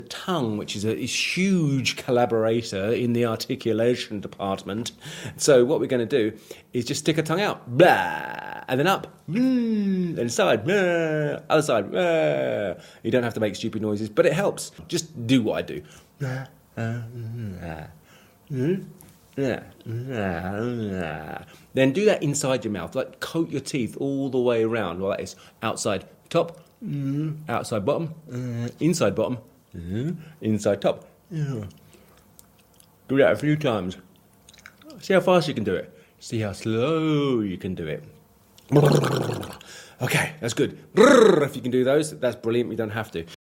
tongue, which is a huge collaborator in the articulation department. So what we're going to do is just stick a tongue out, blah, and then up, then side, blah, other side, blah. You don't have to make stupid noises, but it helps. Just do what I do. Then do that inside your mouth, like coat your teeth all the way around. Well, that is outside top, outside bottom, inside bottom, inside top. Do that a few times. See how fast you can do it. See how slow you can do it. Okay, that's good. If you can do those, that's brilliant. You don't have to.